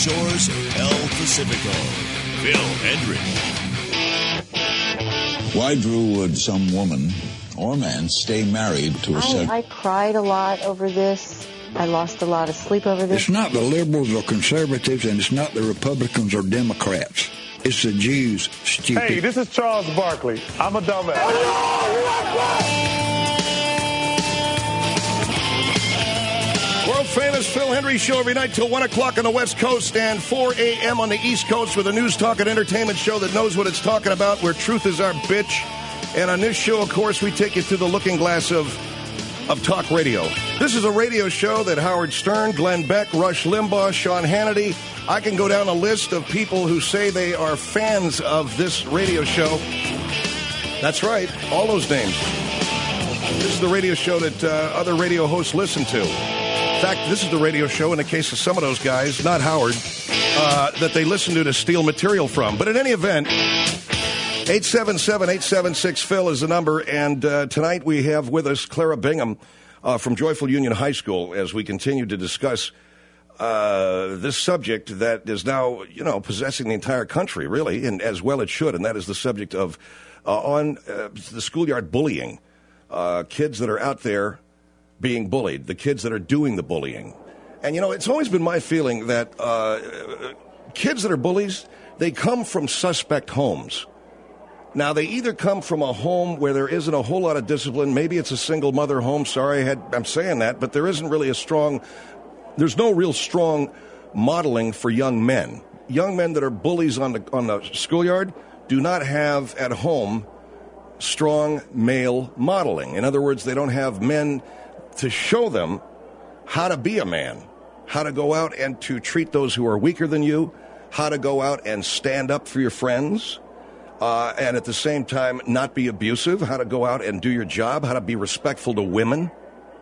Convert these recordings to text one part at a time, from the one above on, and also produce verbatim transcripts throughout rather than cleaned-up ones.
shores of El Pacifico, Phil Hendricks. Why, Drew, would some woman or man stay married to a I, sex... I cried a lot over this. I lost a lot of sleep over this. It's not the liberals or conservatives, and it's not the Republicans or Democrats. It's the Jews, stupid. Hey, this is Charles Barkley. I'm a dumbass. World-famous Phil Hendry Show every night till one o'clock on the West Coast and four a.m. on the East Coast with a news, talk, and entertainment show that knows what it's talking about, where truth is our bitch. And on this show, of course, we take you through the looking glass of of talk radio. This is a radio show that Howard Stern, Glenn Beck, Rush Limbaugh, Sean Hannity, I can go down a list of people who say they are fans of this radio show. That's right, all those names. This is the radio show that uh, other radio hosts listen to. In fact, this is the radio show, in the case of some of those guys, not Howard, uh, that they listen to to steal material from. But in any event, eight seven seven, eight seven six, Phil is the number, and uh, tonight we have with us Clara Bingham uh, from Joyful Union High School as we continue to discuss uh, this subject that is now, you know, possessing the entire country, really, and as well it should, and that is the subject of uh, on uh, the schoolyard bullying. Uh, kids that are out there being bullied, the kids that are doing the bullying. And, you know, it's always been my feeling that uh, kids that are bullies, they come from suspect homes. Now, they either come from a home where there isn't a whole lot of discipline. Maybe it's a single mother home. Sorry, I had, I'm saying that. But there isn't really a strong, there's no real strong modeling for young men. Young men that are bullies on the on the schoolyard do not have at home strong male modeling. In other words, they don't have men to show them how to be a man, how to go out and to treat those who are weaker than you, how to go out and stand up for your friends, uh, and at the same time not be abusive, how to go out and do your job, how to be respectful to women.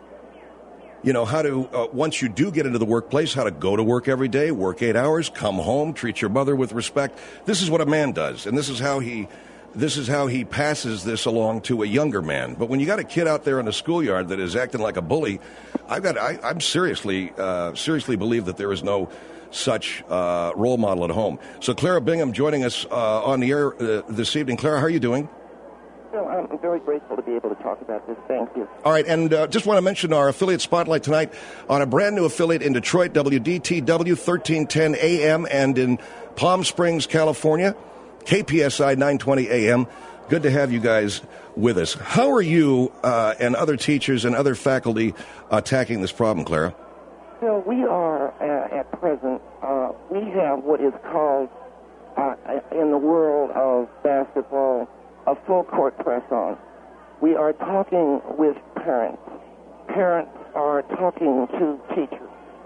You know, how to, uh, once you do get into the workplace, how to go to work every day, work eight hours, come home, treat your mother with respect. This is what a man does, and this is how he This is how he passes this along to a younger man. But when you got a kid out there in the schoolyard that is acting like a bully, I've got, I, I'm seriously, uh, seriously believe that there is no such uh, role model at home. So Clara Bingham joining us uh, on the air uh, this evening. Clara, how are you doing? Well, I'm very grateful to be able to talk about this. Thank you. All right, and uh, just want to mention our affiliate spotlight tonight on a brand new affiliate in Detroit, W D T W thirteen ten A M, and in Palm Springs, California, K P S I nine twenty A M. Good to have you guys with us. How are you uh, and other teachers and other faculty attacking this problem, Clara? So we are, uh, at present, uh, we have what is called, uh, in the world of basketball, a full court press on. We are talking with parents. Parents are talking to teachers.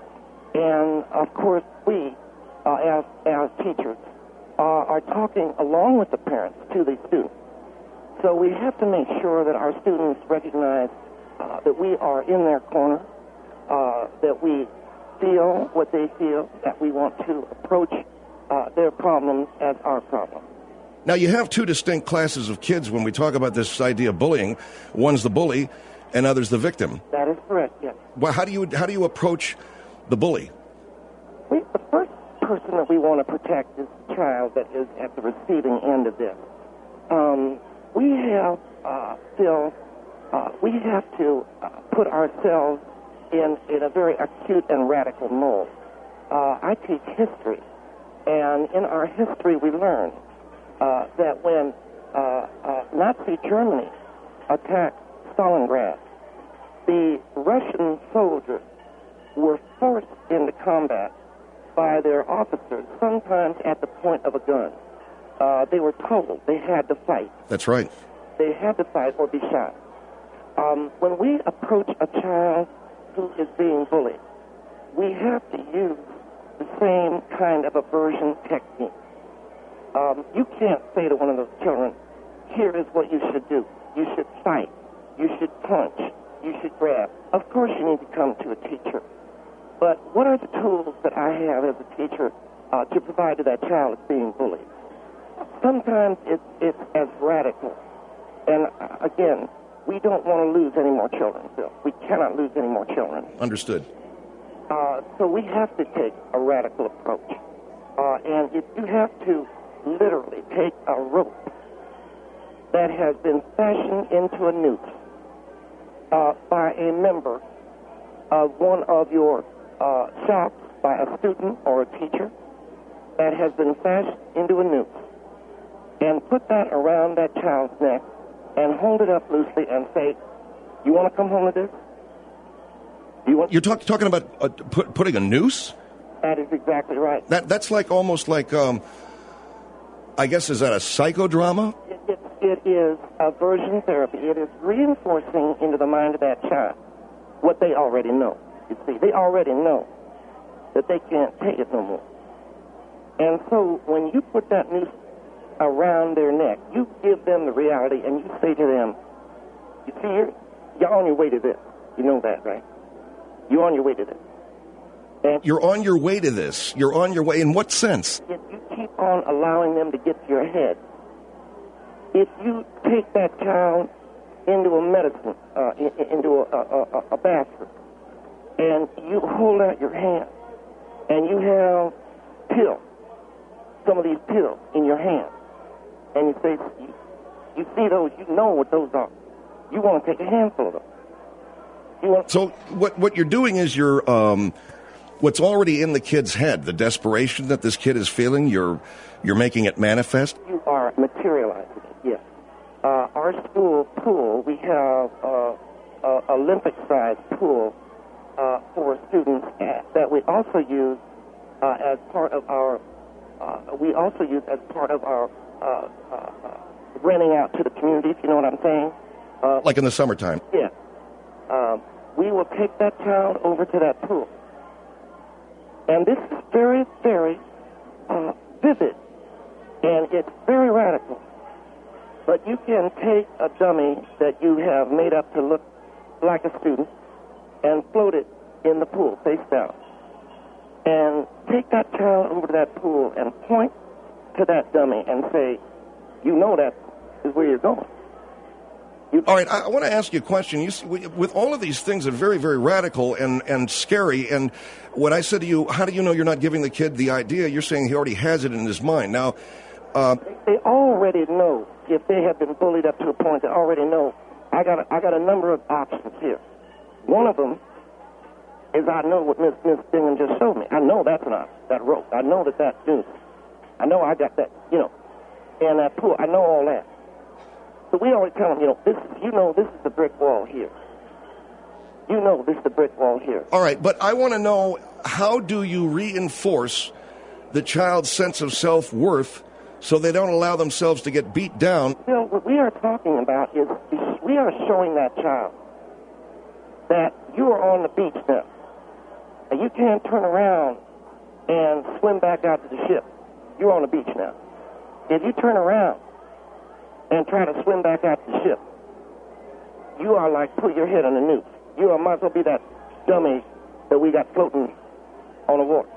And, of course, we, uh, as, as teachers, Uh, are talking along with the parents to the students. So we have to make sure that our students recognize uh, that we are in their corner, uh, that we feel what they feel, that we want to approach uh, their problems as our problem. Now, you have two distinct classes of kids when we talk about this idea of bullying. One's the bully, and other's the victim. That is correct, yes. Well, how do you how do you approach the bully? We, the first person that we want to protect is the child that is at the receiving end of this. Um, we have, uh, Phil, uh, we have to uh, put ourselves in, in a very acute and radical mode. Uh, I teach history, and in our history we learn uh, that when uh, uh, Nazi Germany attacked Stalingrad, the Russian soldiers were forced into combat by their officers, sometimes at the point of a gun. Uh, they were told they had to fight. That's right. They had to fight or be shot. Um, when we approach a child who is being bullied, we have to use the same kind of aversion technique. Um, you can't say to one of those children, here is what you should do. You should fight. You should punch. You should grab. Of course you need to come to a teacher. But what are the tools that I have as a teacher uh, to provide to that child that's being bullied? Sometimes it's, it's as radical. And, uh, again, we don't want to lose any more children, Bill. We cannot lose any more children. Understood. Uh, so we have to take a radical approach. Uh, and if you have to literally take a rope that has been fashioned into a noose uh, by a member of one of your uh, shops, by a student or a teacher, that has been fashioned into a noose, and put that around that child's neck and hold it up loosely and say, you want to come home with this? Do you want? You're talk, talking about uh, put, putting a noose? That is exactly right. That That's like almost like, um, I guess, is that a psychodrama? It, it, it is aversion therapy. It is reinforcing into the mind of that child what they already know. You see, they already know that they can't take it no more. And so when you put that noose around their neck, you give them the reality and you say to them, you see, you're, you're on your way to this. You know that, right? You're on your way to this. And You're on your way to this. You're on your way. In what sense? if you keep on allowing them to get to your head, if you take that child into a medicine, uh, in, into a, a, a, a bathroom, and you hold out your hand, and you have pills, some of these pills in your hand, and you say, you, you see those, you know what those are. You want to take a handful of them. You want So what what you're doing is you're um, what's already in the kid's head, the desperation that this kid is feeling. You're you're making it manifest. You are materializing it, yes. Uh, our school pool, we have uh, a Olympic-sized pool uh, for students that we also use uh, as part of our. Uh, we also use as part of our uh, uh, uh, renting out to the community. If you know what I'm saying. Uh, Like in the summertime. Yes. Um, we will take that child over to that pool. And this is very, very uh, vivid, and it's very radical. But you can take a dummy that you have made up to look like a student and float it in the pool, face down. And take that child over to that pool and point to that dummy and say, you know that is where you're going. All right, I, I want to ask you a question. You see, with all of these things that are very, very radical and, and scary, and when I said to you, how do you know you're not giving the kid the idea, you're saying he already has it in his mind. Now, uh, they already know, if they have been bullied up to a point, they already know, I got a, I got a number of options here. One of them is I know what Miss Miss Bingham just showed me. I know that's not that rope. I know that that's noose. I know I got that, you know, and that pool. I know all that. So we always tell them, you know, this, you know, this is the brick wall here. You know, this is the brick wall here. All right, but I want to know, how do you reinforce the child's sense of self-worth so they don't allow themselves to get beat down? Bill, what we are talking about is we are showing that child that you are on the beach now, and you can't turn around and swim back out to the ship. You're on the beach now. If you turn around and try to swim back out to the ship, you are like, put your head on the noose. You are, might as well be that dummy that we got floating on the water.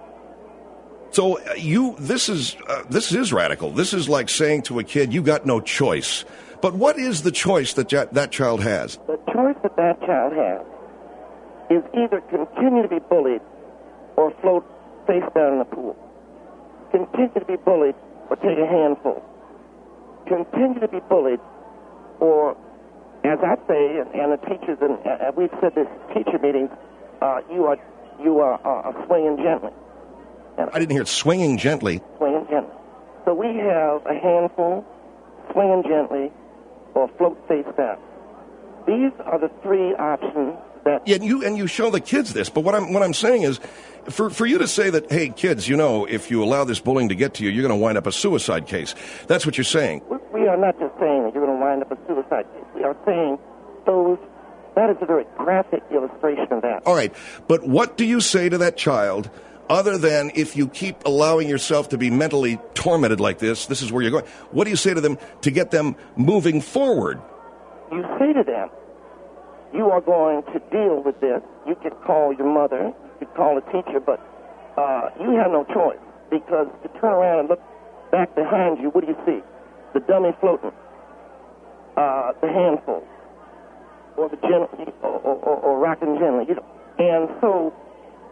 So uh, you, this is uh, this is radical. This is like saying to a kid, you got no choice. But what is the choice that ja- that child has? The choice that that child has is either continue to be bullied or float face down in the pool. Continue to be bullied or take a handful. Continue to be bullied, or, as I say, and, and the teachers, and uh, we've said this teacher meetings, uh, you are you are uh, swinging gently. And I didn't hear it. Swinging gently. Swinging gently. So we have a handful, swinging gently, or float face down. These are the three options that. Yeah, and you and you show the kids this. But what I'm what I'm saying is, for for you to say that, hey, kids, you know, if you allow this bullying to get to you, you're going to wind up a suicide case. That's what you're saying. We are not just saying that you're going to wind up a suicide case. We are saying those. That is a very graphic illustration of that. All right, but what do you say to that child, other than if you keep allowing yourself to be mentally tormented like this, this is where you're going? What do you say to them to get them moving forward? You say to them, you are going to deal with this. You could call your mother, you could call a teacher, but uh, you have no choice, because to turn around and look back behind you, what do you see? The dummy floating, uh, the handful, or the gen- or, or, or, or rocking gently. You know? And so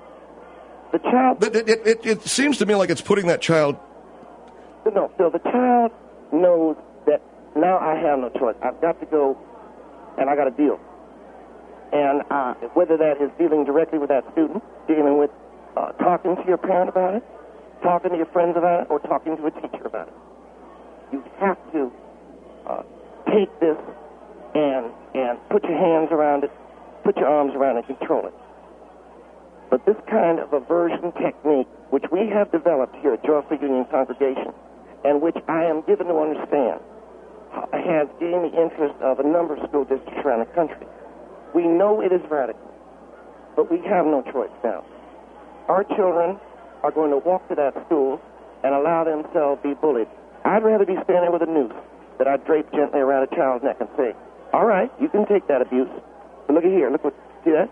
the child... But it, it, it, it seems to me like it's putting that child... No, Phil, the child knows that now I have no choice. I've got to go, and I got to deal. And uh, whether that is dealing directly with that student, dealing with uh, talking to your parent about it, talking to your friends about it, or talking to a teacher about it. You have to uh, take this and and put your hands around it, put your arms around it, and control it. But this kind of aversion technique, which we have developed here at Joyful Union Congregation, and which I am given to understand, has gained the interest of a number of school districts around the country. We know it is radical, but we have no choice now. Our children are going to walk to that school and allow themselves to be bullied. I'd rather be standing with a noose that I drape gently around a child's neck and say, all right, you can take that abuse, but look at here, look what, see that?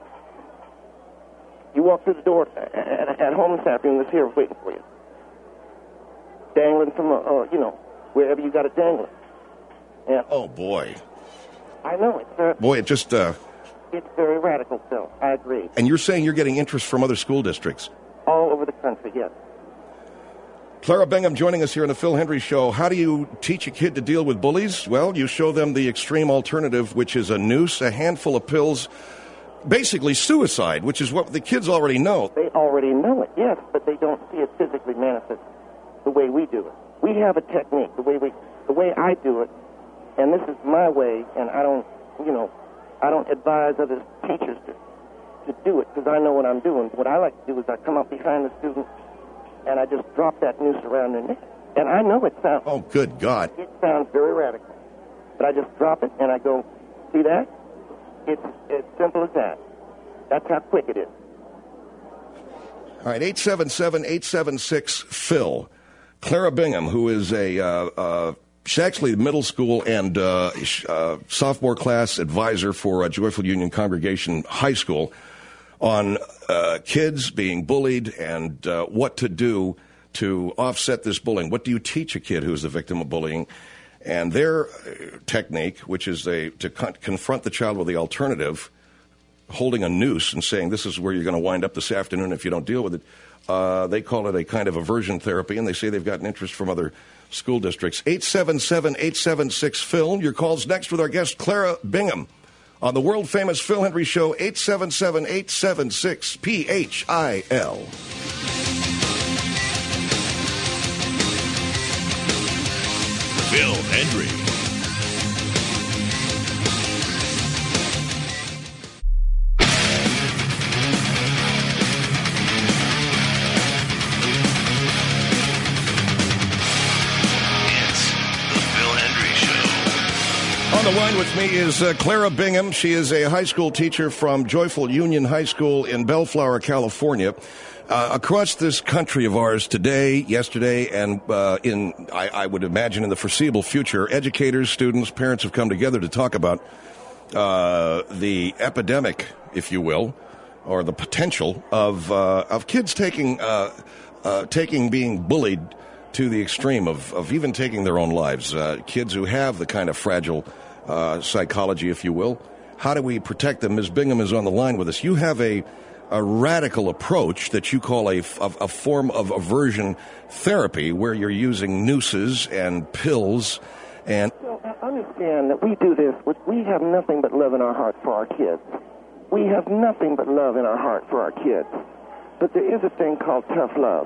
You walk through the door at, at, at home this afternoon, this here is waiting for you. Dangling from, a, uh, you know, wherever you got it dangling. Yeah. Oh, boy. I know, it's very... Boy, it just... Uh... It's very radical, Phil. I agree. And you're saying you're getting interest from other school districts? All over the country, yes. Clara Bingham joining us here on the Phil Hendry Show. How do you teach a kid to deal with bullies? Well, you show them the extreme alternative, which is a noose, a handful of pills, basically suicide, which is what the kids already know. They already know it, yes, but they don't see it physically manifest the way we do it. We have a technique, the way we, the way I do it, and this is my way, and I don't, you know, I don't advise other teachers to, to do it because I know what I'm doing. What I like to do is I come up behind the student and I just drop that noose around their neck. And I know it sounds... Oh, good God. It sounds very radical. But I just drop it and I go, see that? It's as simple as that. That's how quick it is. All right, eight seven seven, eight seven six, Phil. Clara Bingham, who is a... Uh, uh, She's actually the middle school and uh, uh, sophomore class advisor for uh, Joyful Union Congregation High School on uh, kids being bullied and uh, what to do to offset this bullying. What do you teach a kid who's the victim of bullying? And their technique, which is a, to con- confront the child with the alternative, holding a noose and saying, this is where you're going to wind up this afternoon if you don't deal with it, uh, they call it a kind of aversion therapy, and they say they've gotten interest from other school districts. eight seven seven, eight seven six, Phil. Your call's next with our guest, Clara Bingham, on the world-famous Phil Hendry Show, eight seven seven, eight seven six, P H I L. Phil Hendry. On the line with me is uh, Clara Bingham. She is a high school teacher from Joyful Union High School in Bellflower, California. Uh, across this country of ours today, yesterday, and uh, in, I, I would imagine in the foreseeable future, educators, students, parents have come together to talk about uh, the epidemic, if you will, or the potential of uh, of kids taking uh, uh, taking being bullied to the extreme of, of even taking their own lives. Uh, kids who have the kind of fragile uh, psychology, if you will. How do we protect them? Miz Bingham is on the line with us. You have a, a radical approach that you call a, a, a form of aversion therapy where you're using nooses and pills. And well, I understand that we do this. With, we have nothing but love in our heart for our kids. We have nothing but love in our heart for our kids. But there is a thing called tough love.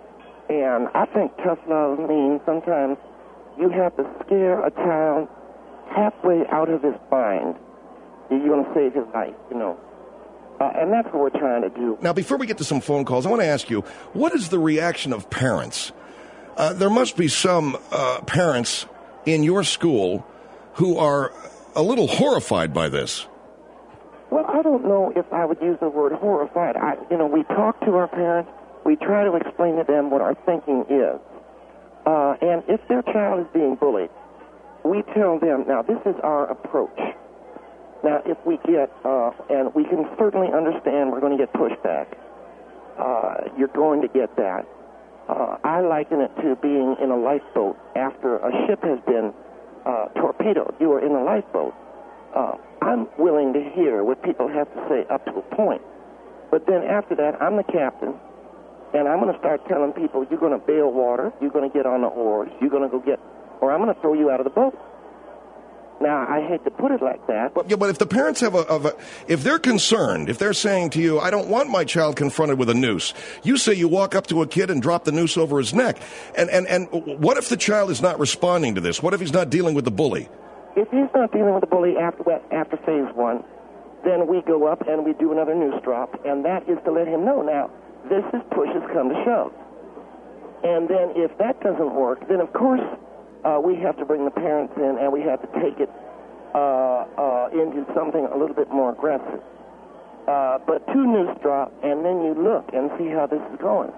And I think tough love means sometimes you have to scare a child halfway out of his mind. You're going to save his life, you know. Uh, and that's what we're trying to do. Now, before we get to some phone calls, I want to ask you, what is the reaction of parents? Uh, there must be some uh, parents in your school who are a little horrified by this. Well, I don't know if I would use the word horrified. I, you know, we talk to our parents. We try to explain to them what our thinking is. Uh, and if their child is being bullied, we tell them, now, this is our approach. Now, if we get, uh, and we can certainly understand we're going to get pushback. Uh, you're going to get that. Uh, I liken it to being in a lifeboat after a ship has been uh, torpedoed. You are in a lifeboat. Uh, I'm willing to hear what people have to say up to a point. But then after that, I'm the captain. and I'm going to start telling people, you're going to bail water, you're going to get on the oars, you're going to go get, or I'm going to throw you out of the boat. Now, I hate to put it like that. But, yeah, but if the parents have a, of a, if they're concerned, if they're saying to you, I don't want my child confronted with a noose, you say you walk up to a kid and drop the noose over his neck. And, and, and what if the child is not responding to this? What if he's not dealing with the bully? If he's not dealing with the bully after, after phase one, then we go up and we do another noose drop, and that is to let him know, now, this is push has come to shove. And then if that doesn't work, then of course uh, we have to bring the parents in and we have to take it uh, uh, into something a little bit more aggressive. Uh, but two noose drop, and then you look and see how this is going.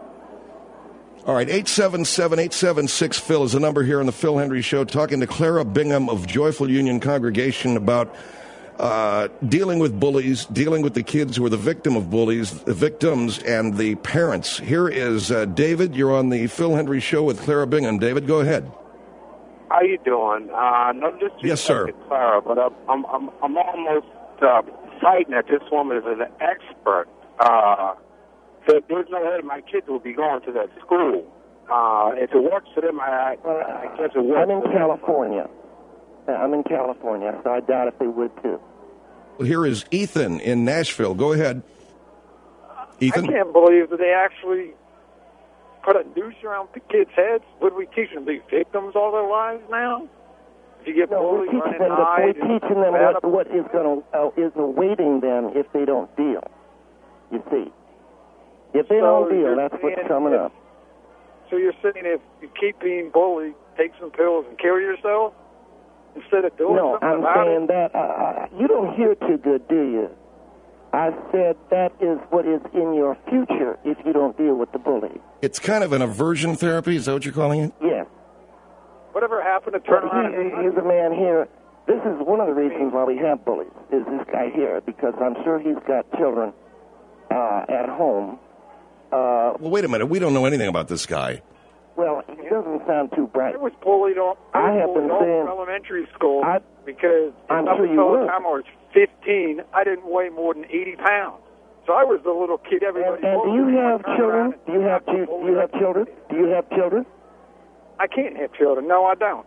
All right, eight seven seven, eight seven six, Phil is the number here on the Phil Hendry Show, talking to Clara Bingham of Joyful Union Congregation about Uh, dealing with bullies, dealing with the kids who are the victim of bullies, the victims, and the parents. Here is uh, David. You're on the Phil Hendry Show with Clara Bingham. David, go ahead. How you doing? Uh, no, just yes, sir. Clara, but I'm I'm I'm, I'm almost uh, fighting that this woman is an expert. Uh, so there's no way my kids will be going to that school. Uh, if it works for them, I, Well, I guess it works. I'm in for them. California. I'm in California, so I doubt if they would too. Well, here is Ethan in Nashville. Go ahead. Ethan? I can't believe that they actually put a noose around the kids' heads. Would we teach them to be victims all their lives now? If you get No, we're bullied, teaching run and them, the, hide. we're and teaching them bad what, what is going to uh, is awaiting them if they don't deal. You see, if they So don't deal, you're that's what's saying coming if- up. So you're saying if you keep being bullied, take some pills and kill yourself instead of doing No, something I'm about saying it? that uh, you don't hear too good, do you? I said that is what is in your future if you don't deal with the bully. It's kind of an aversion therapy. Is that what you're calling it? Yes. Whatever happened to turn But around he, and here's a man here. This is one of the reasons why we have bullies, is this guy here, because I'm sure he's got children uh, at home. Uh, Well, wait a minute. We don't know anything about this guy. well, he doesn't sound too bright. I was bullied all, I I was have bullied been all saying- through elementary school I- because I'm up sure you until the were. time I was fifteen, I didn't weigh more than eighty pounds. So I was the little kid everybody And, and do you bullied. have Turn children? around and Do you have knock the do, do bully you have up. children? Do you have children? I can't have children. No, I don't.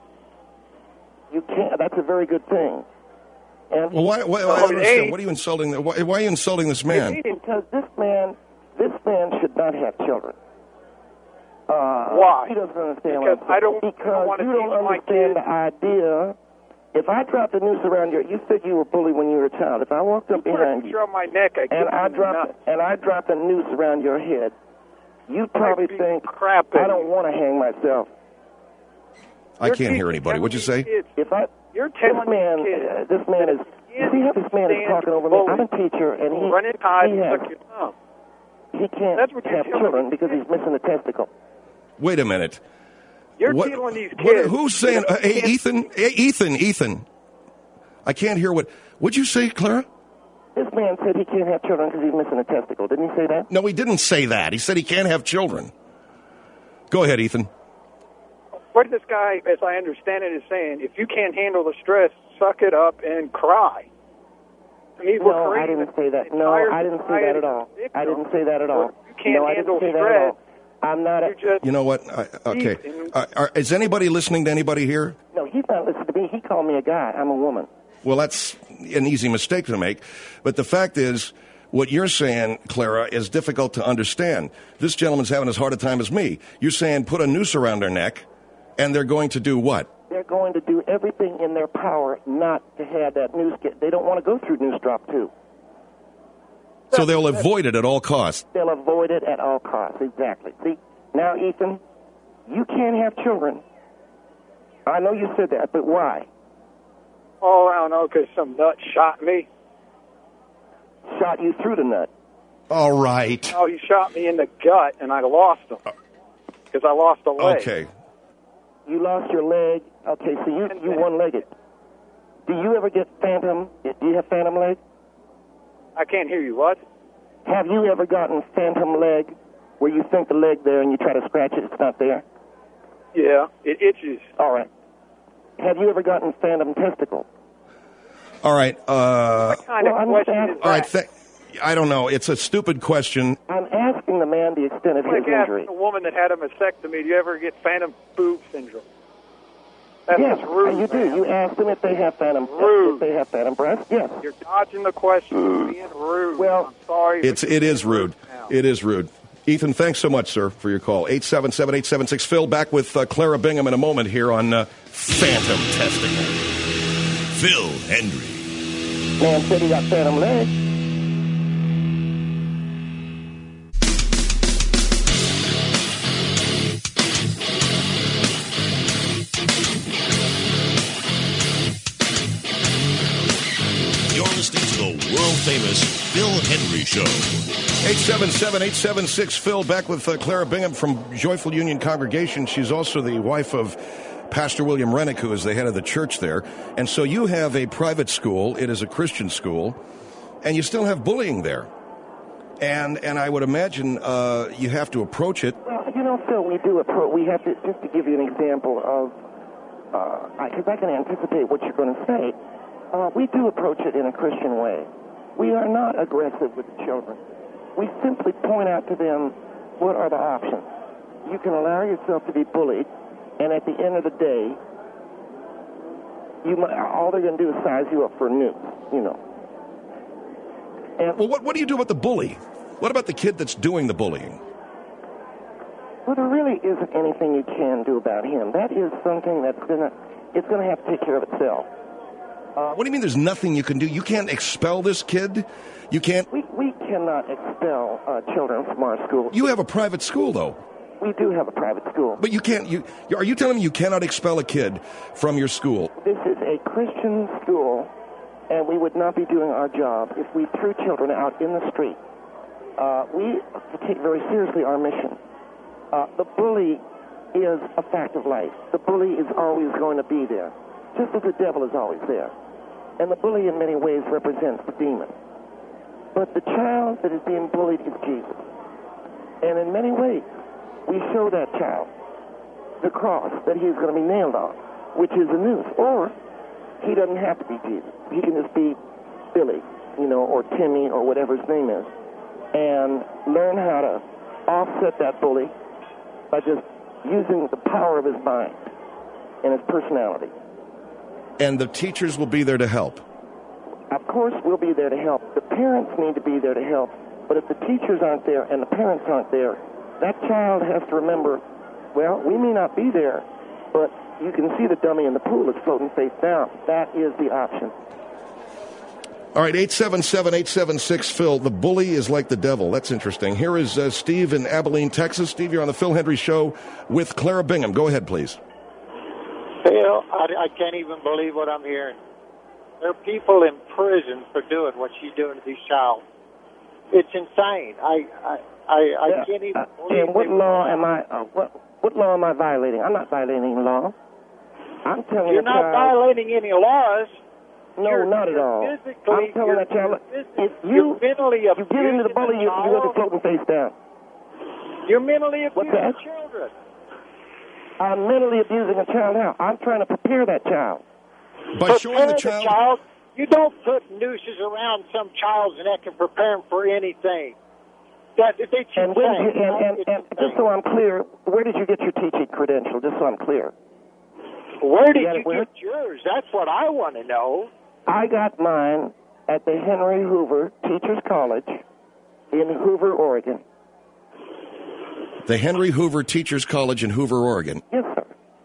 You can't. That's a very good thing. And Well, why? why, why I don't understand. What are you insulting? the- Why, why are you insulting this man? because this man, this man should not have children. Uh, Why? He doesn't understand. Because what I'm I don't- saying. I don't Because wanna you don't teach my understand kids. the idea. If I dropped a noose around your, you said you were bullied when you were a child. If I walked up Put a behind noose you around my neck, I and kick I you in the dropped nuts. and I dropped a noose around your head, you'd I probably beat think crap I out of don't you. want to hang myself. I You're can't hear teaching anybody. What'd you say? kids- If I You're this telling man, these kids uh, this man is. You see how this man is stand talking over me? I'm a bullies. teacher, and he Run and hide he and has suck your thumb. he can't That's what you're have telling children these because kids. he's missing a testicle. Wait a minute. You're What- telling these what- kids. who's saying? that Uh, hey, you can't- Ethan. Hey, Ethan. Ethan. I can't hear what. What'd you say, Clara? This man said he can't have children because he's missing a testicle. Didn't he say that? No, he didn't say that. He said he can't have children. Go ahead, Ethan. What this guy, as I understand it, is saying, if you can't handle the stress, suck it up and cry. And he's No, we're I didn't say that. No, entire I didn't say that at all. society I didn't say that at all. You can't no, I handle didn't say that stress. at all. I'm not a. You just You know what? I, okay. Ethan. Uh, are, is anybody listening to anybody here? No, he's not listening to me. He called me a guy. I'm a woman. Well, that's an easy mistake to make. But the fact is, what you're saying, Clara, is difficult to understand. This gentleman's having as hard a time as me. You're saying put a noose around their neck, and they're going to do what? They're going to do everything in their power not to have that noose get. They don't want to go through noose drop two. So they'll avoid it at all costs. They'll avoid it at all costs. Exactly. See, now, Ethan, you can't have children. I know you said that, but why? Oh, I don't know, because some nut shot me. Shot you through the nut. All right. Oh, he shot me in the gut, and I lost him because I lost a leg. Okay. You lost your leg. Okay, so you you one-legged. Do you ever get phantom? Do you have phantom leg? I can't hear you. What? Have you ever gotten phantom leg, where you think the leg there and you try to scratch it, it's not there? Yeah, it itches. All right. Have you ever gotten phantom testicle? All right. Uh, What kind Well, I'm of question just is all right. that? Th- I don't know. It's a stupid question. I'm asking the man the extent of Like his injury. asking a woman that had a mastectomy, do you ever get phantom boob syndrome? That's Yes, just rude, you do. man. You ask them if they have phantom, Rude. if they have phantom breast. Yes. You're dodging the question. You're being rude. Well, I'm sorry. It's but it you're is being rude. now. It is rude. Ethan, thanks so much, sir, for your call. eight seven seven, eight seven six, Phil. Back with uh, Clara Bingham in a moment here on uh, Phantom Testicle. Phil Hendry. Man said he got phantom legs. You're listening to the world-famous Phil Hendry Show. eight seven seven, eight seven six, Phil. Back with uh, Clara Bingham from Joyful Union Congregation. She's also the wife of Pastor William Rennick, who is the head of the church there. And so you have a private school. It is a Christian school. And you still have bullying there. And and I would imagine uh, you have to approach it. Well, you know, Phil, we do approach. We have to, just to give you an example of, because uh, I, I can anticipate what you're going to say. Uh, we do approach it in a Christian way. We are not aggressive with the children. We simply point out to them what are the options. You can allow yourself to be bullied, and at the end of the day, you might, all they're going to do is size you up for a noose, you know. And, Well, what, what do you do with the bully? What about the kid that's doing the bullying? well, there really isn't anything you can do about him. That is something that's going to, it's going to have to take care of itself. Uh, what do you mean there's nothing you can do? You can't expel this kid? You can't... We, we cannot expel uh, children from our school. You have a private school, though. We do have a private school. But you can't... You Are you telling me you cannot expel a kid from your school? This is a Christian school, and we would not be doing our job if we threw children out in the street. Uh, we take very seriously our mission. Uh, the bully is a fact of life. The bully is always going to be there, just as the devil is always there. And the bully in many ways represents the demon. But the child that is being bullied is Jesus. And in many ways, we show that child the cross that he is going to be nailed on, which is a noose. Or he doesn't have to be Jesus. He can just be Billy, you know, or Timmy, or whatever his name is, and learn how to offset that bully by just using the power of his mind and his personality. And the teachers will be there to help. Of course, we'll be there to help. The parents need to be there to help. But if the teachers aren't there and the parents aren't there, that child has to remember, well, we may not be there, but you can see the dummy in the pool is floating face down. That is the option. All right, eight seven seven, eight seven six, Phil. The bully is like the devil. That's interesting. Here is uh, Steve in Abilene, Texas. Steve, you're on the Phil Hendry Show with Clara Bingham. Go ahead, please. Phil, I, I can't even believe what I'm hearing. There are people in prison for doing what she's doing to these child. It's insane. I I, I, I Yeah. can't even Uh, believe and what they- law am I? Uh, what what law am I violating? I'm not violating law. I'm telling You're the not child. violating any laws. No, You're- not at you're all. physically- I'm telling you're- that child, you're if phys- you you're mentally you get into the abusing bully, a you, you go to child. floating face down. You're mentally What's abusing that? children. I'm mentally abusing a child now. I'm trying to prepare that child. By Prepare showing the child... You don't put nooses around some child's neck and prepare him for anything. That it's And, where did insane. you, and, and, It's and insane. just so I'm clear, where did you get your teaching credential? Just so I'm clear. Where did You got you it where? get yours? That's what I want to know. I got mine at the Henry Hoover Teachers College in Hoover, Oregon. The Henry Hoover Teachers College in Hoover, Oregon. Yes, sir.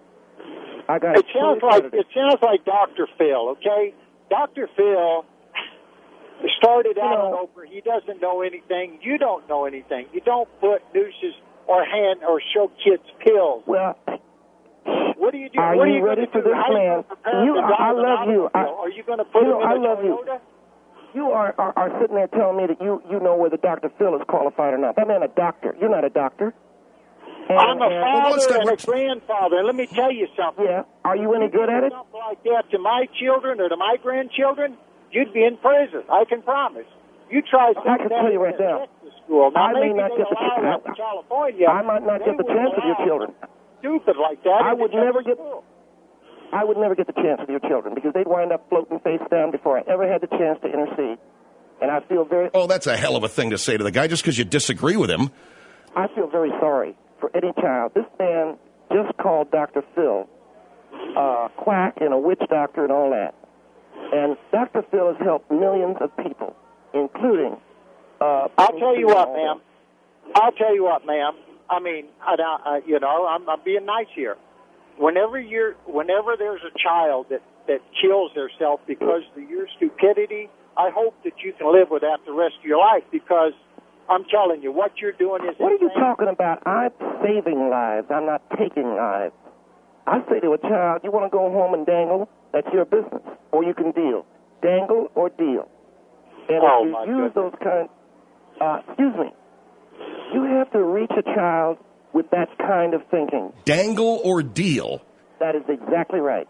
I got It it. sounds fully like accredited. it sounds like Doctor Phil. Okay, Doctor Phil started out You know- on Oprah. He doesn't know anything. You don't know anything. You don't put nooses or hand or show kids pills. Well, What do you do? Are what you are you ready gonna for do? this How are man? you gonna prepare You- him to I- I drive an love you. I- automobile? Are you going to put you know, him in I a love you. Toyota? you are, are, are sitting there telling me that you, you know whether Doctor Phil is qualified or not. That man a doctor. You're not a doctor. And, I'm a and- father what's that- and a what's- grandfather. And let me tell you something. Yeah. Are you any good at it? Something like that to my children or to my grandchildren, you'd be in prison. I can promise. You try something I can tell you right in now. Texas school. Now, I may maybe not they get the allow chance. that in California. I might not They get the would chance with your allow children. Stupid like that. I in would the never Texas get- school. I would never get the chance with your children because they'd wind up floating face down before I ever had the chance to intercede. And I feel very... Oh, that's a hell of a thing to say to the guy just because you disagree with him. I feel very sorry for any child. This man just called Doctor Phil uh, quack and a witch doctor and all that. And Doctor Phil has helped millions of people, including... Uh, I'll tell you what, ma'am. I'll tell you what, ma'am. I mean, I, I, you know, I'm, I'm being nice here. Whenever you're, whenever there's a child that, that kills themselves because of your stupidity, I hope that you can live with that the rest of your life, because I'm telling you, what you're doing is... What are you insane. talking about? I'm saving lives. I'm not taking lives. I say to a child, you want to go home and dangle? That's your business. Or you can deal. Dangle or deal. And oh, if my you use goodness. those kind... Uh, excuse me. You have to reach a child with that kind of thinking. Dangle or deal? That is exactly right.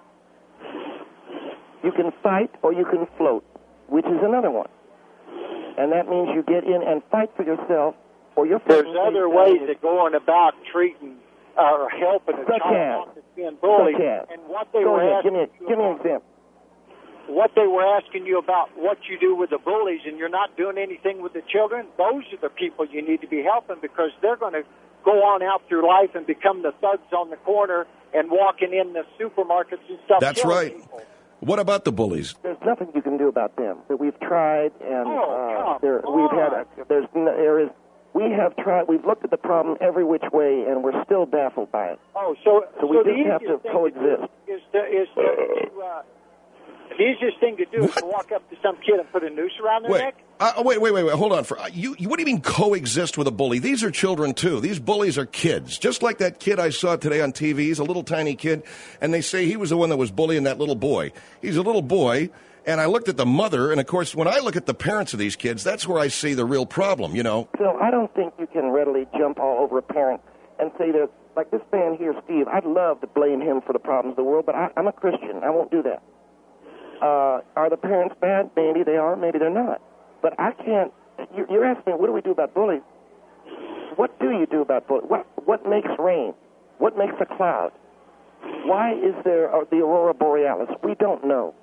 You can fight or you can float, which is another one. And that means you get in and fight for yourself or your There's family. other ways of going about treating uh, or helping a Such child as? not that's being bullied. Such as? And what they Go were ahead. Give asking me, you give me an about- example. what they were asking you about what you do with the bullies and you're not doing anything with the children, those are the people you need to be helping, because they're going to go on out through life and become the thugs on the corner and walking in the supermarkets and stuff. That's killing right. people. What about the bullies? There's nothing you can do about them. That we've tried, and Oh, uh, there, we've had. A, there's n- there is. We have tried. We've looked at the problem every which way, and we're still baffled by it. Oh, so So we so just the have easiest to thing coexist. do is to, is to, to uh, the easiest thing to do is to walk up to some kid and put a noose around their Wait, neck. uh, wait, wait, wait, wait. Hold on. For uh, you, you, what do you mean coexist with a bully? These are children too. These bullies are kids, just like that kid I saw today on T V. He's a little tiny kid, and they say he was the one that was bullying that little boy. He's a little boy, and I looked at the mother, and of course, when I look at the parents of these kids, that's where I see the real problem. You know. So I don't think you can readily jump all over a parent and say that, like this man here, Steve. I'd love to blame him for the problems of the world, but I, I'm a Christian. I won't do that. Uh, are the parents bad? Maybe they are, maybe they're not. But I can't. You're, you're asking me, what do we do about bullies? What do you do about bullies? What what makes rain? What makes a cloud? Why is there uh, the aurora borealis? We don't know.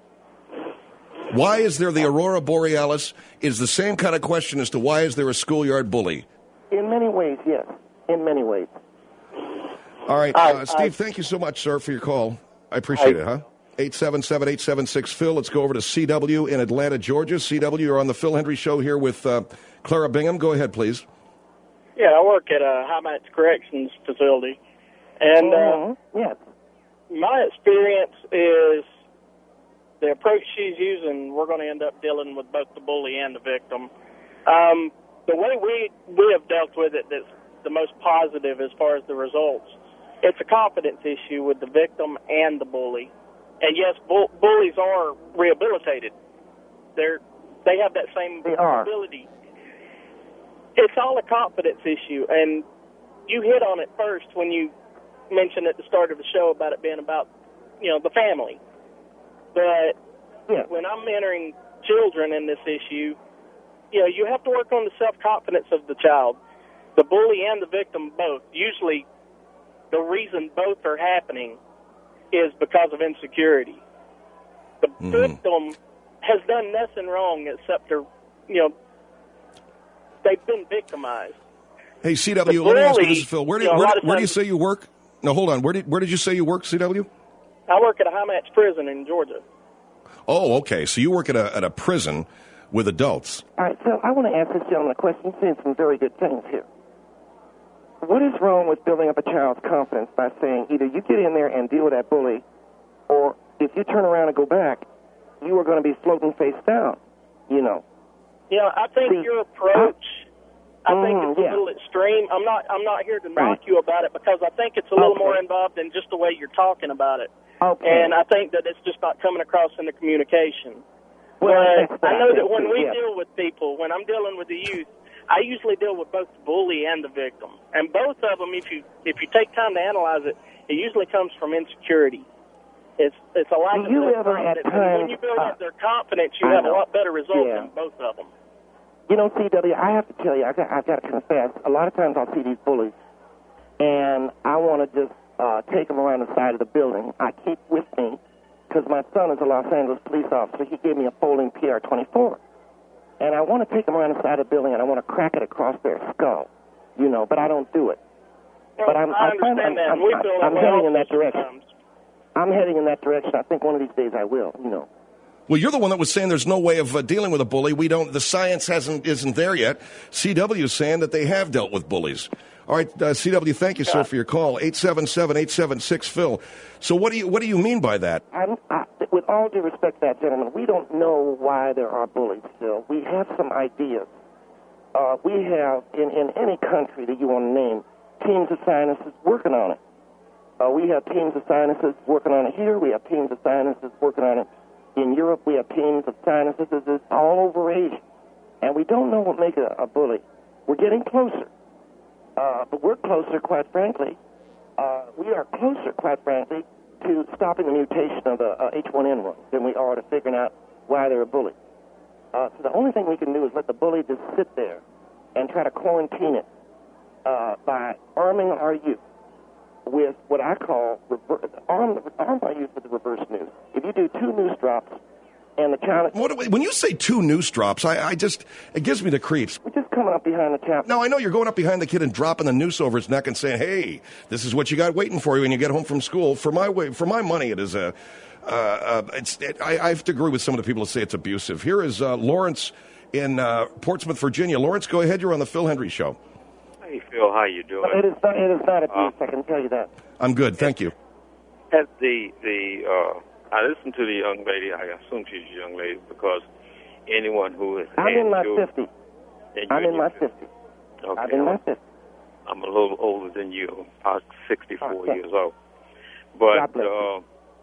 Why is there the aurora borealis? Is the same kind of question as to why is there a schoolyard bully? In many ways, yes. In many ways. All right, I- uh, Steve. I- thank you so much, sir, for your call. I appreciate I- it. Huh? eight seven seven, eight seven six, Phil. Let's go over to C W in Atlanta, Georgia. C W, you're on the Phil Hendry Show here with uh, Clara Bingham. Go ahead, please. Yeah, I work at a High-Max Corrections facility. And uh, Mm-hmm. Yes. my experience is the approach she's using, we're going to end up dealing with both the bully and the victim. Um, the way we, we have dealt with it that's the most positive as far as the results, it's a confidence issue with the victim and the bully. And yes, bull, bullies are rehabilitated. They're they have that same They are. ability. It's all a confidence issue, and you hit on it first when you mentioned at the start of the show about it being about, you know, the family. But Yeah. when I'm mentoring children in this issue, you know, you have to work on the self-confidence of the child, the bully and the victim both. Usually, the reason both are happening is because of insecurity. The Mm-hmm. victim has done nothing wrong except to, you know, they've been victimized. Hey, C W, The let me ask you bully, this, Phil. Where, do, you know, a where, lot of where do you times- say you work? No, hold on. Where did where did you say you work, C W? I work at a high-match prison in Georgia. Oh, okay. So you work at a at a prison with adults. All right, so I want to ask this gentleman a question. He's saying some very good things here. What is wrong with building up a child's confidence by saying either you get in there and deal with that bully, or if you turn around and go back, you are going to be floating face down, you know? You know, I think See, your approach, I think Mhm, it's a yeah. little extreme. I'm not I'm not here to knock Right. you about it because I think it's a little Okay. more involved than just the way you're talking about it. Okay. And I think that it's just not coming across in the communication. Well, but that's what I I know that think when too, we yeah. deal with people, when I'm dealing with the youth, I usually deal with both the bully and the victim. And both of them, if you if you take time to analyze it, it usually comes from insecurity. It's it's a lack Do of you ever at self-confidence. And when times, you build uh, up their confidence, you I have a know. lot better results Yeah. in both of them. You know, C W, I have to tell you, I got, I've got to confess, a lot of times I'll see these bullies, and I want to just uh, take them around the side of the building. I keep with me, because my son is a Los Angeles police officer. He gave me a folding P R twenty-four. and I want to take them around the side of the building, and I want to crack it across their skull, you know, but I don't do it. Well, but I'm, I I'm, I'm, understand that. I'm, We I'm, feel I'm that way heading in also that direction. sometimes. I'm heading in that direction. I think one of these days I will, you know. Well, you're the one that was saying there's no way of uh, dealing with a bully. We don't. The science hasn't isn't there yet. C W is saying that they have dealt with bullies. All right, uh, C W, thank you, sir, for your call. eight seven seven, eight seven six, Phil. So what do you what do you mean by that? I'm, I, with all due respect to that gentleman, we don't know why there are bullies still. We have some ideas. Uh, we have, in, in any country that you want to name, teams of scientists working on it. Uh, we have teams of scientists working on it here. We have teams of scientists working on it in Europe. We have teams of scientists all over Asia. And we don't know what makes a, a bully. We're getting closer. Uh, but we're closer, quite frankly. Uh, we are closer, quite frankly, to stopping the mutation of the uh, H one N one than we are to figuring out why they're a bully. Uh, so the only thing we can do is let the bully just sit there and try to quarantine it uh, by arming our youth with what I call rever- arm, arm our youth with the reverse news. If you do two news drops and the child... What, when you say two news drops, I, I just, it gives me the creeps. We're just coming up behind the child. No, I know you're going up behind the kid and dropping the noose over his neck and saying, hey, this is what you got waiting for you when you get home from school. For my way, for my money, it is a... Uh, uh, it's, it, I, I have to agree with some of the people that say it's abusive. Here is uh, Lawrence in uh, Portsmouth, Virginia. Lawrence, go ahead. You're on the Phil Hendry Show. Hey, Phil, how you doing? It is not, it is not abuse, Uh, I can tell you that. I'm good, thank you. At the, the uh, I listened to the young lady. I assume she's a young lady because anyone who has I'm had in my children- fifties. And you're I'm in my fifties. Okay. I'm in my fifties. I'm a little older than you, about sixty-four Okay. years old. God But bless uh,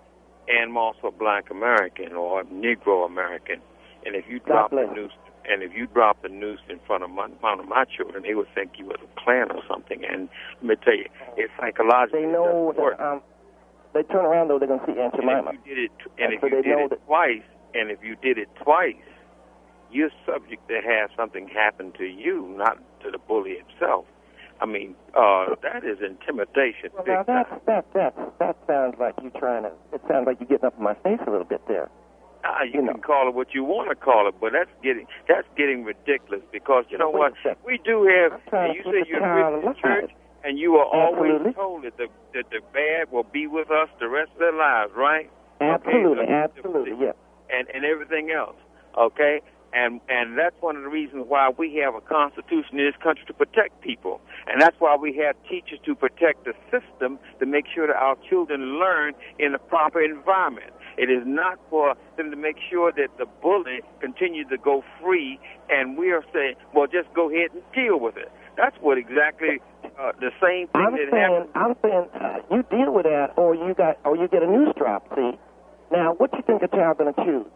and I'm also black American or Negro American. And if you God drop the bless. noose, and if you drop the noose in front of my, one of my children, they would think you was a Klan or something. And let me tell you, it's psychologically. They know it doesn't work. that, um, they turn around, though, they're going to see Aunt And Jemima. if you did it, and if So you they did know it that- twice, and if you did it twice, you're subject to have something happen to you, not to the bully himself. I mean, uh, that is intimidation. Well, big now, time. that, that, that, that sounds like you trying to, it sounds like you're getting up in my face a little bit there. Ah, you can call it what you want to call it, but that's getting that's getting ridiculous because you know Wait what? a second. We do have. trying And you to say keep the you're child Christian alive. church, and you are always Absolutely. told that the that the bad will be with us the rest of their lives, right? Absolutely, Okay, absolutely, yes. and and everything else. Okay, and and that's one of the reasons why we have a constitution in this country to protect people, and that's why we have teachers to protect the system to make sure that our children learn in a proper environment. It is not for them to make sure that the bully continues to go free, and we are saying, well, just go ahead and deal with it. That's what exactly uh, the same thing I'm that saying, happened. I'm saying, uh, you deal with that, or you got, or you get a news drop. See, now, what do you think a child's going to choose?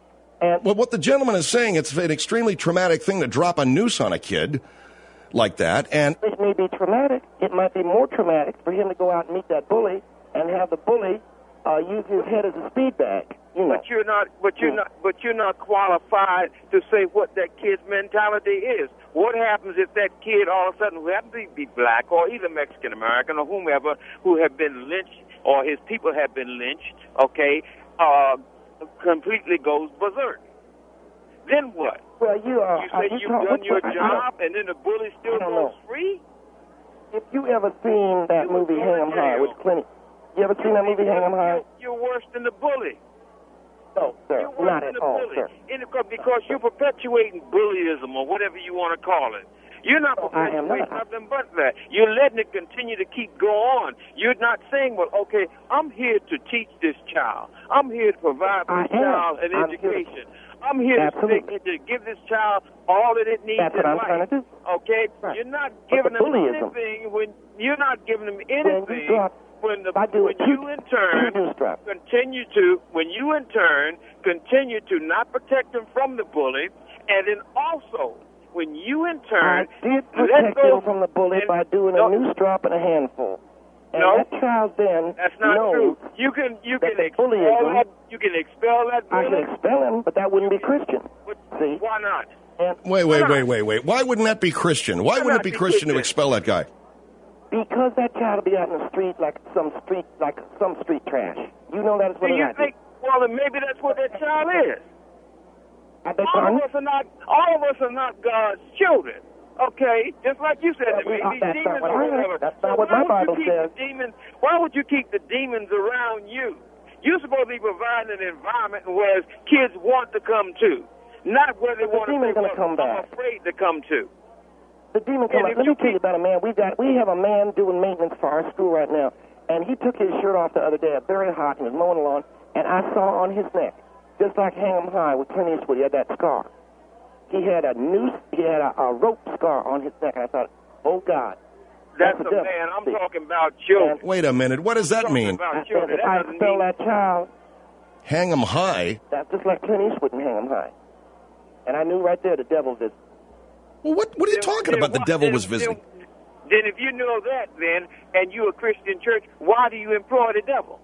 And Well, what the gentleman is saying, it's an extremely traumatic thing to drop a noose on a kid like that. And it may be traumatic. It might be more traumatic for him to go out and meet that bully and have the bully uh, use his head as a speed bag. You know. But you're not. But you're not. But you're not qualified to say what that kid's mentality is. What happens if that kid all of a sudden, who happens to be black or either Mexican American or whomever, who have been lynched or his people have been lynched, okay, uh, completely goes berserk? Then what? Well, you are. You uh, say you you've talk- done what- your what- I- I job, and then the bully still I don't goes know. free. If you ever seen that movie Hang 'em High with Clint, you ever seen that movie Hang 'em High? You're worse than the bully. No, sir, You're worse not than at the all, bully. sir. In the, because you're perpetuating bullyism or whatever you want to call it. You're not No, I am perpetuating not. nothing but that. You're letting it continue to keep go on. You're not saying, well, okay, I'm here to teach this child. I'm here to provide for I this am. child an I'm here to- education. I'm here to, Absolutely. to give this child all that it needs That's in what I'm life. trying to do. Okay? Right. You're not But giving the them bullyism- anything when you're not giving them When you anything drop, when the I do when it. you in turn Two news drops. continue to when you in turn continue to not protect them from the bully, and then also when you in I turn did let protect go him from the bully and- by doing no, a news drop and a handful. And No. that child then That's not knows true. You can you that can the expel bullyism- that you can expel that I bully. can expel him, but that wouldn't be Christian. But See? why not? And wait, wait, wait, wait, wait. Why wouldn't that be Christian? Why Why wouldn't not it be be Christian to Christian? expel that guy? because that child will be out in the street like some street like some street trash. You know that is what Do it you is. think? Well, then maybe that's what that child is. All of us are not. All of us are not God's children. Okay, just like you said to me, Well, these that's demons not what or I heard. whatever. That's So not what why my would Bible you keep says. the demons? Why would you keep the demons around you? You're supposed to be providing an environment where kids want to come to, not where they But the want to. demon's gonna come I'm back. afraid to come to. The demon come And out. if Let you me tell you about a man. We got we have a man doing maintenance for our school right now, and he took his shirt off the other day. Very hot. He was mowing the lawn, and I saw on his neck, just like Hang 'em High with Clint Eastwood, he had that scar. He had a noose. He had a, a rope scar on his neck. And I thought, oh God, That's, that's a the devil. man. I'm See. talking about children. Wait a minute. What does that mean? About I children. said, if That I doesn't expel mean- that child, Hang 'em high? that's just like Clint Eastwood and Hang 'em High. And I knew right there the devil visited. Well, what, what are you Then- talking then about? The why- devil then- was visiting. Then, then if you know that, then, and you're a Christian church, why do you employ the devil?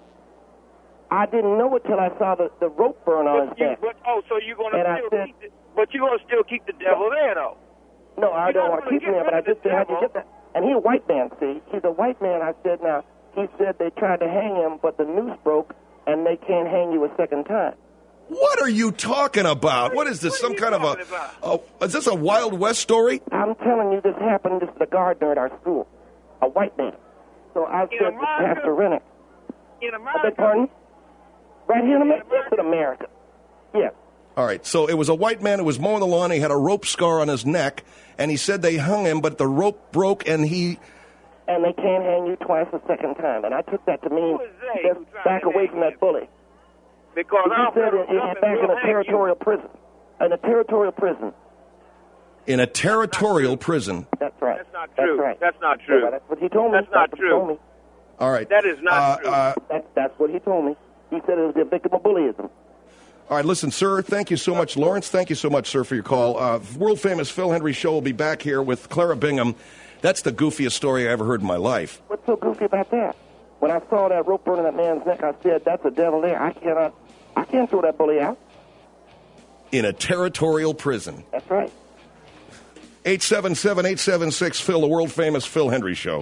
I didn't know it till I saw the, the rope burn on his But you, neck. but, oh, so you're going to And I still said- keep the, but you're going to still keep the devil there, though. No, I You're don't not want to gonna keep him get there, but I rid of just the said, how'd you devil. get that? And he's a white man, see? He's a white man. I said, now, he said they tried to hang him, but the noose broke, and they can't hang you a second time. What are you talking about? What is this? What are Some you kind of talking a, a? Is this a Wild West story? I'm telling you, this happened. This is the gardener at our school, a white man. So I In said to America? Pastor Rennick, In I beg America, pardon? Right here in America? Yes, in America. Yes. All right. So it was a white man who was mowing the lawn. He had a rope scar on his neck, and he said they hung him, but the rope broke, and he. And they can't hang you twice a second time. And I took that to mean Who is they just who tried back to away hang from that him? bully. because He our said federal it, it, government back in will a hang territorial prison. In a territorial prison. In a territorial prison. That's right. That's not true. That's right. That's not true. Yeah, that's what he told me. That's not what true. He told me. All right. That is not Uh, true. uh, That's, that's what he told me. He said it was a victim of bullyism. All right, listen, sir, thank you so much. Lawrence, thank you so much, sir, for your call. Uh, world-famous Phil Hendry Show will be back here with Clara Bingham. That's the goofiest story I ever heard in my life. What's so goofy about that? When I saw that rope burning that man's neck, I said, that's a devil there. I cannot, I can't throw that bully out. In a territorial prison. That's right. eight seven seven, eight seven six, Phil, the world-famous Phil Hendry Show.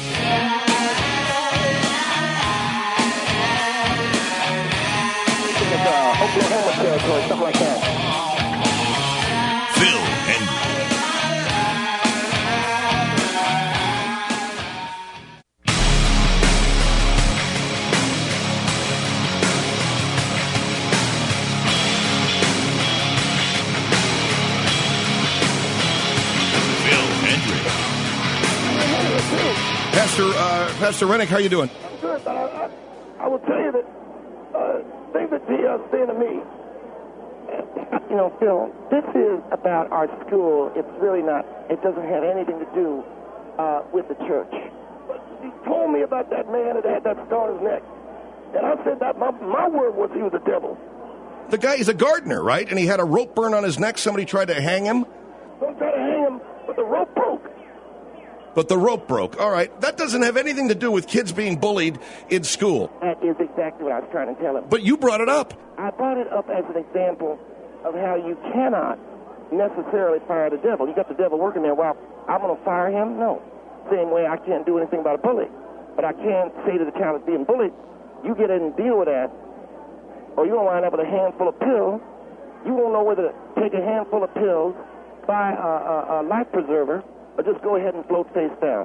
It's uh, Oklahoma territory, something like that. Phil Hendry. Phil Hendry. Pastor, uh, Pastor Rennick, how you doing? I'm good, but I, I, I will tell you that uh, things that he uh, saying to me, You know, Phil, this is about our school. It's really not, it doesn't have anything to do uh, with the church. he told me about that man that had that scar on his neck. And I said that my, my word was he was the devil. The guy, he's a gardener, right? And he had a rope burn on his neck. Somebody tried to hang him, Don't try to hang him, but the rope broke. but the rope broke. All right, that doesn't have anything to do with kids being bullied in school. That is exactly what I was trying to tell him. But you brought it up. I brought it up as an example of how you cannot necessarily fire the devil. You got the devil working there. Well, I'm going to fire him? No. Same way I can't do anything about a bully. But I can say to the child that's being bullied, you get in and deal with that, or you're going to wind up with a handful of pills. You won't know whether to take a handful of pills, buy a, a, a life preserver, or just go ahead and float face down.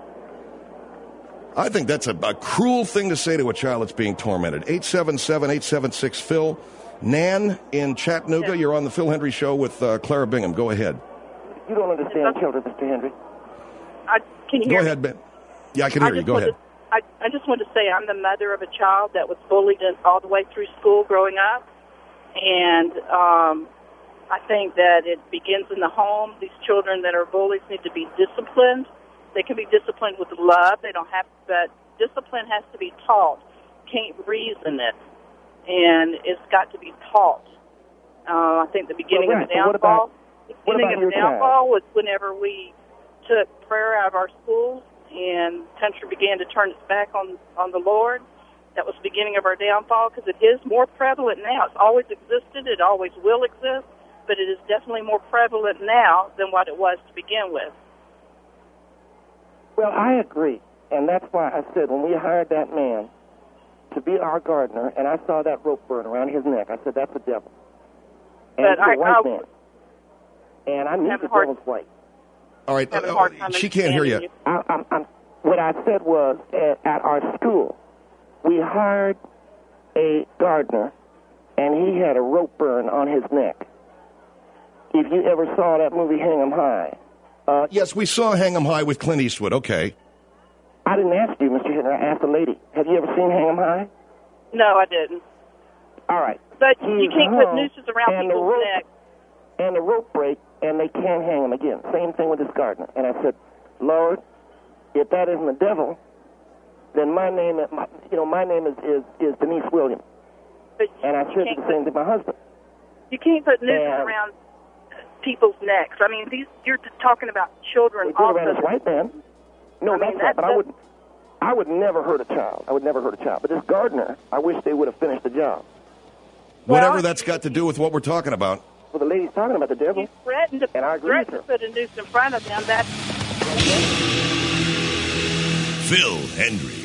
I think that's a, a cruel thing to say to a child that's being tormented. eight seven seven, eight seven six, Phil. Nan in Chattanooga, you're on the Phil Hendry Show with uh, Clara Bingham. Go ahead. You don't understand children, Mister Hendry. I, can you Go hear ahead, me? Ben. Yeah, I can I hear you. just Go wanted ahead. to- I, I just wanted to say I'm the mother of a child that was bullied in, all the way through school growing up. And um, I think that it begins in the home. These children that are bullies need to be disciplined. They can be disciplined with love. They don't have, but discipline has to be taught. Can't reason it. And it's got to be taught. Uh, I think the beginning Well, right, of the but what downfall, about- the what beginning about of the your child? downfall was whenever we took prayer out of our schools and the country began to turn its back on, on the Lord. That was the beginning of our downfall because it is more prevalent now. It's always existed. It always will exist, but it is definitely more prevalent now than what it was to begin with. Well, I agree, and that's why I said when we hired that man to be our gardener, and I saw that rope burn around his neck, I said, that's the devil. And But he's a I- white I- man. And I need Having the a hard- devil's plate. All right, Having a uh, hard time she can't hear you. understanding I, I'm, I'm, what I said was, at, at our school, we hired a gardener, and he had a rope burn on his neck. If you ever saw that movie, Hang 'em High. Uh, Yes, we saw Hang 'em High with Clint Eastwood. Okay. I didn't ask you, Mister Henry. I asked the lady. Have you ever seen Hang 'em High? No, I didn't. All right. But you He's can't put hung, nooses around and the people's rope- necks. And the rope break, and they can't hang him again. Same thing with this gardener. And I said, Lord, if that isn't the devil, then my name, is, my, you know, my name is, is, is Denise Williams. But And I said can't the same to my husband. You can't put nooses And- around people's necks. I mean, these you're just talking about children. We put Also, around this white man. No, I mean, that's that right. But I does- would, I would never hurt a child. I would never hurt a child. But this gardener, I wish they would have finished the job. Whatever that's got to do with what we're talking about. Well, the lady's talking about the devil. you threatened to, And I agree with threatened to put a noose in front of them. That's Phil Hendry.